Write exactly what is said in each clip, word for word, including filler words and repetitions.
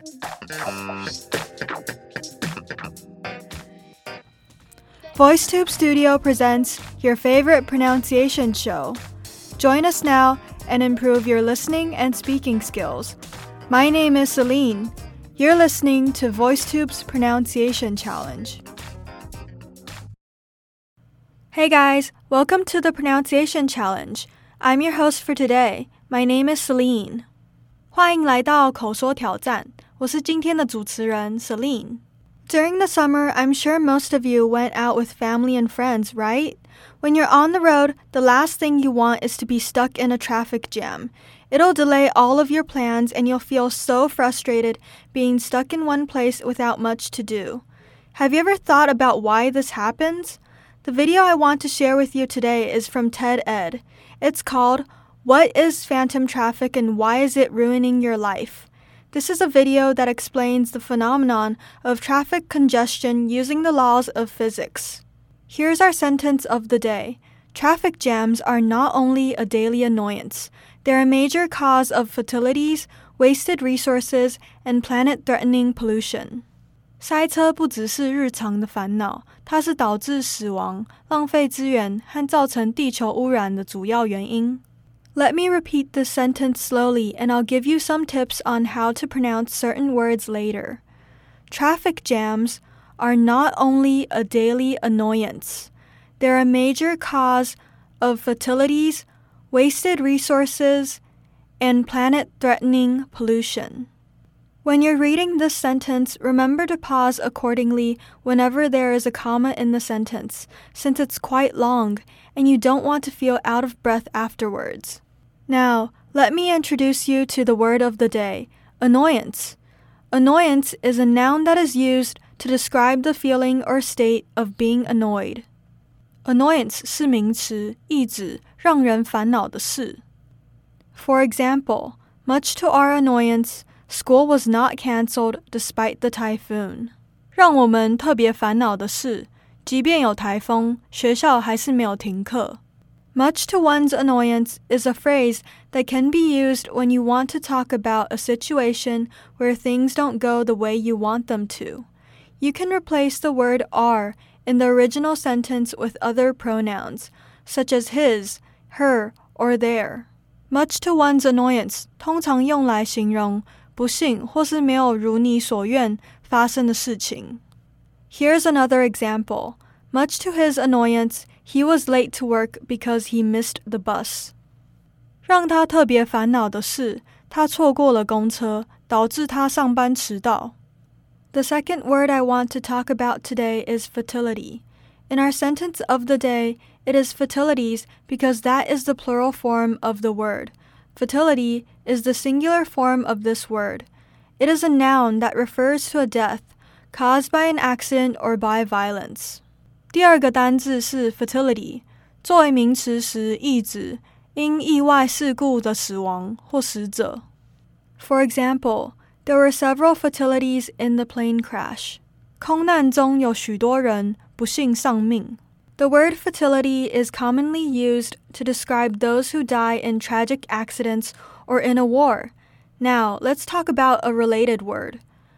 VoiceTube Studio presents your favorite pronunciation show. Join us now and improve your listening and speaking skills. My name is Celine. You're listening to VoiceTube's Pronunciation Challenge. Hey guys, welcome to the Pronunciation Challenge. I'm your host for today. My name is Celine. 欢迎来到口说挑战，我是今天的主持人 Celine. During the summer, I'm sure most of you went out with family and friends, right? When you're on the road, the last thing you want is to be stuck in a traffic jam. It'll delay all of your plans and you'll feel so frustrated being stuck in one place without much to do. Have you ever thought about why this happens? The video I want to share with you today is from TED-Ed. It's called, What is Phantom Traffic and Why is it Ruining Your Life? This is a video that explains the phenomenon of traffic congestion using the laws of physics. Here's our sentence of the day. Traffic jams are not only a daily annoyance, they're a major cause of fatalities, wasted resources, and planet-threatening pollution. 塞车不只是日常的烦恼，它是导致死亡、浪费资源和造成地球污染的主要原因。Let me repeat this sentence slowly and I'll give you some tips on how to pronounce certain words later. Traffic jams are not only a daily annoyance. They're a major cause of fatalities, wasted resources, and planet-threatening pollution. When you're reading this sentence, remember to pause accordingly whenever there is a comma in the sentence, since it's quite long and you don't want to feel out of breath afterwards. Now, let me introduce you to the word of the day, annoyance. Annoyance is a noun that is used to describe the feeling or state of being annoyed. Annoyance 是名词，意指让人烦恼的事。For example, much to our annoyance, school was not cancelled despite the typhoon. 让我们特别烦恼的是，即便有台风，学校还是没有停课。Much to one's annoyance is a phrase that can be used when you want to talk about a situation where things don't go the way you want them to. You can replace the word are in the original sentence with other pronouns, such as his, her, or their. Much to one's annoyance 通常用来形容不幸或是没有如你所愿发生的事情。Here's another example. Much to his annoyance, he was late to work because he missed the bus. 让他特别烦恼的是，他错过了公车，导致他上班迟到。The second word I want to talk about today is fertility. In our sentence of the day, it is fertilities because that is the plural form of the word. Fertility is the singular form of this word. It is a noun that refers to a death caused by an accident or by violence. 第二个单字是 fertility， 作为名词时意指因意外事故的死亡或死者。For example, there were several fatalities in the plane crash. 空难中有许多人不幸丧命。The word fertility is commonly used to describe those who die in tragic accidents or in a war. Now, let's talk about a related word.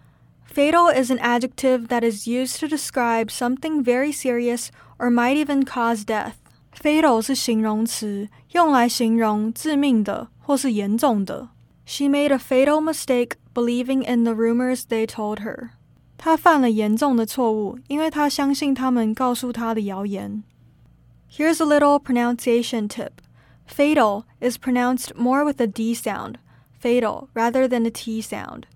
Fatal is an adjective that is used to describe something very serious or might even cause death. Fatal 是形容词，用来形容致命的或是严重的。She made a fatal mistake believing in the rumors they told her. 她犯了严重的错误，因为她相信他们告诉她的谣言。Here's a little pronunciation tip. Fatal is pronounced more with a D sound, fatal, rather than a T sound.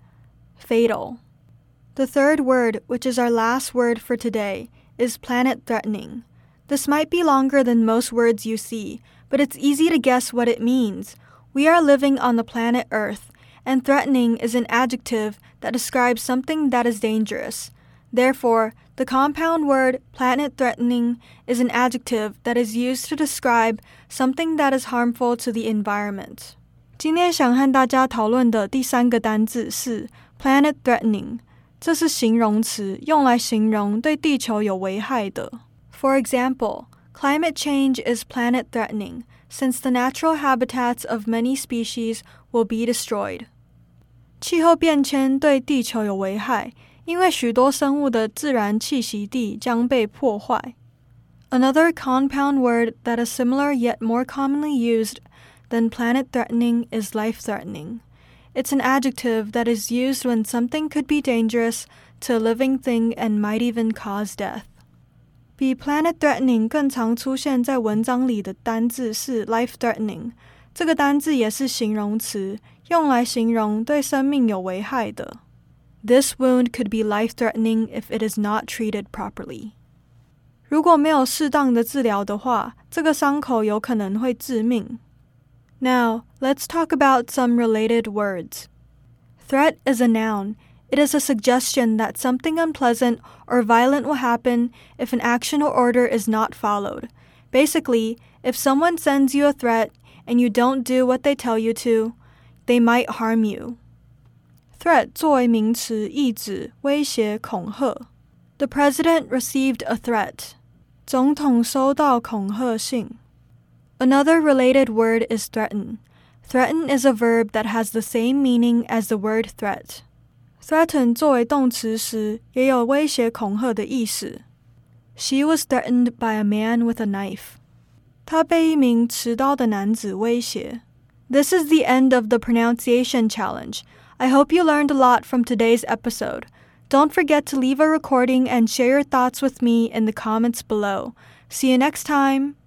Fatal. The third word, which is our last word for today, is planet-threatening. This might be longer than most words you see, but it's easy to guess what it means. We are living on the planet Earth, and threatening is an adjective that describes something that is dangerous. Therefore, the compound word planet-threatening is an adjective that is used to describe something that is harmful to the environment. 今天想和大家讨论的第三个单字是 planet-threatening. 这是形容词，用来形容对地球有危害的。For example, climate change is planet-threatening, since the natural habitats of many species will be destroyed. 气候变迁对地球有危害，因为许多生物的自然栖息地将被破坏。Another compound word that is similar yet more commonly used than planet-threatening is life-threatening. It's an adjective that is used when something could be dangerous to a living thing and might even cause death. 比 planet-threatening 更常出现在文章里的单字是 life-threatening， 这个单字也是形容词，用来形容对生命有危害的。This wound could be life-threatening if it is not treated properly. 如果没有适当的治疗的话，这个伤口有可能会致命。Now, let's talk about some related words. Threat is a noun. It is a suggestion that something unpleasant or violent will happen if an action or order is not followed. Basically, if someone sends you a threat and you don't do what they tell you to, they might harm you. Threat 作为名词，意指威胁、恐吓。The president received a threat. 总统收到恐吓信。Another related word is threaten. Threaten is a verb that has the same meaning as the word threat. Threaten 作为动詞時，也有威脅恐嚇的意思。She was threatened by a man with a knife. 她被一名持刀的男子威胁。This is the end of the pronunciation challenge. I hope you learned a lot from today's episode. Don't forget to leave a recording and share your thoughts with me in the comments below. See you next time!